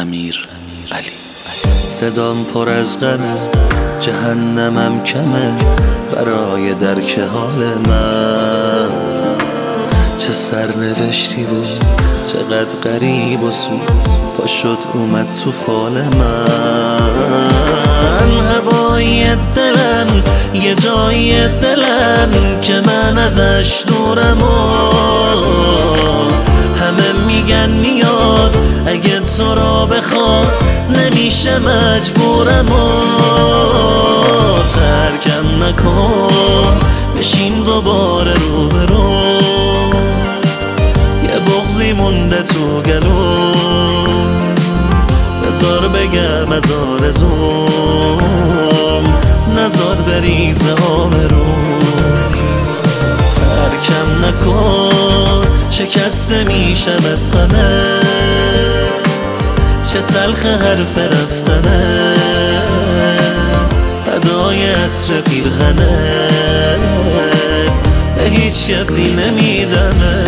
امیر علی. صدام پر از غمه، جهنمم کمه برای درک حال من. چه سرنوشتی بود، چقدر غریب و زود پا شد اومد تو فال من. هوای دلم یه جای دلم که من ازش دورم و همه میگن میاد اگه تو را بخواد نمیشه مجبورم و ترکم نکن بشین دوباره روبرو. یه بغضی مونده تو گلو، بذار بگم از آرزوم نذار بریزه آبروم. ترکم نکن شکسته میشم از غمه، چه تلخ حرف رفتنه فدای عطر پیرهنت به هیچ کسی نمیدمه.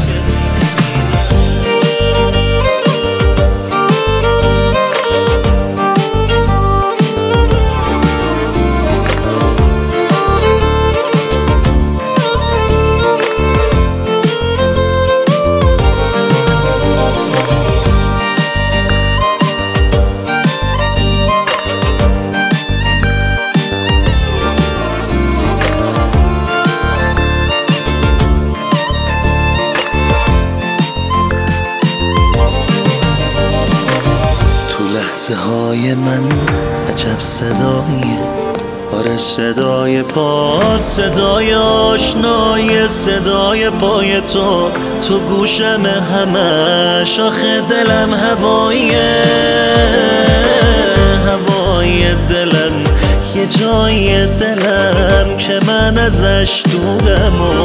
لحظه های من عجب صداییه، آره صدای پا، صدای آشنای صدای پای تو تو گوشم همش. آخه دلم هواییه، هوای دلم یه جای دلم که من ازش دورم و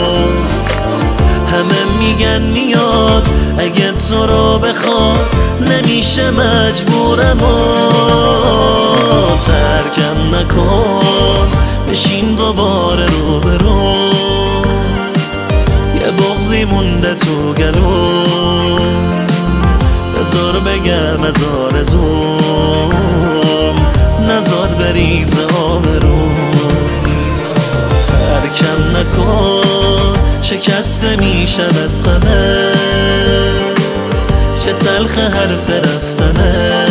همه میگن میاد اگه تو رو بخواد نمیشه مجبورم و ترکم نکن بشین دوباره روبرو. یه بغضی مونده تو گلو، بذار بگم از آرزوم نذار بریزه آبروم. ترکم نکن شکسته میشم از غمه، چه تلخ حرف رفتنه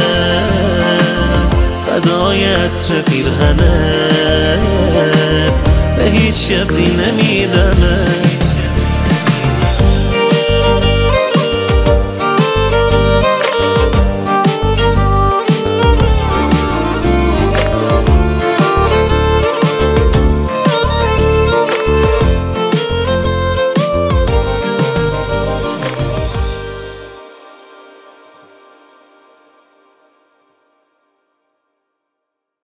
فدای عطر پیرهنت به هیچ کسی نمیدمه.